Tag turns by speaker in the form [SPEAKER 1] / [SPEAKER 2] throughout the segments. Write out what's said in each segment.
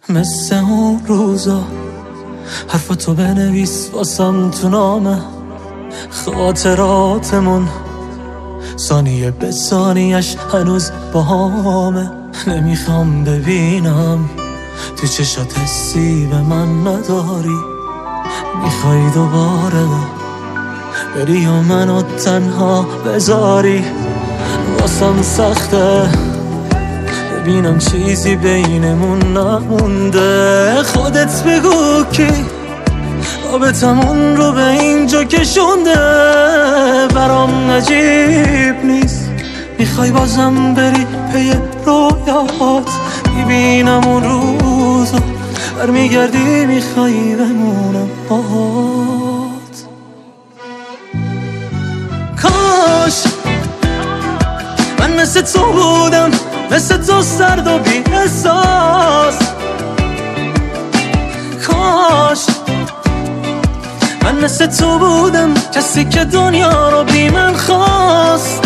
[SPEAKER 1] مثل اون روزا حرفتو بنویس واسم تو نامه خاطراتمون ثانیه به ثانیش هنوز با همه. نمیخوام ببینم تو چشات حسی به من نداری، میخوای دوباره بری و منو تنها بذاری. واسم سخته ببینم چیزی بینمون نمونده. خودت بگو کی رابطمون رو به اینجا کشونده. برام عجیب نیست میخوای بازم بری پی رویات. میبینم اون روزا برمیگردی میخوای بمونم باهات. کاش من مثل تو بودم، مثل تو سرد و بی احساس. کاش من مثل تو بودم، کسی که دنیا رو بی من خواست.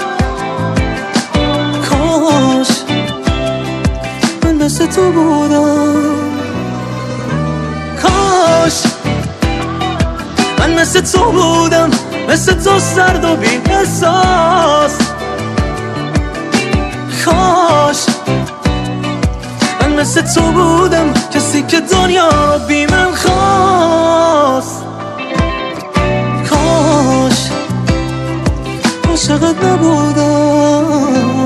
[SPEAKER 1] کاش من مثل تو بودم. کاش من مثل تو بودم، مثل تو سرد و بی احساس. کاش من مثل تو بودم، کسی که دنیا رو بی من خواست. کاش عاشقت نبودم.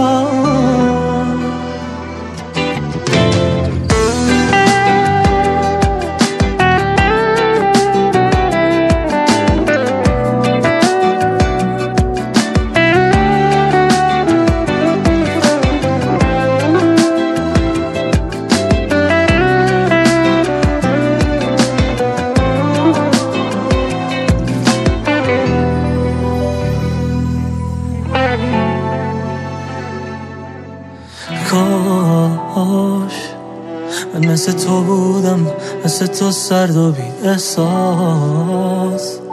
[SPEAKER 1] کاش من مثل تو بودم، مثل تو سرد و بی احساس.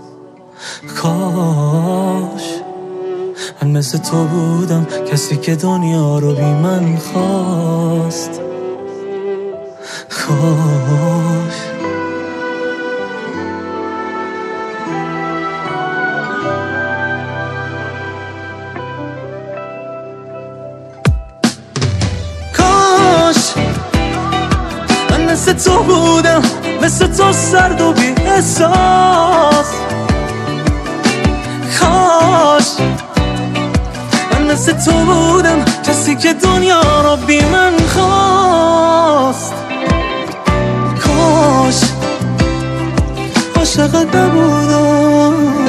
[SPEAKER 1] کاش من مثل تو بودم، کسی که دنیا رو بی من خواست. کاش مثل تو بودم، مثل تو سرد و بی احساس. کاش من مثل تو بودم، کسی که دنیا رو بی من خواست. کاش عاشقت نبودم.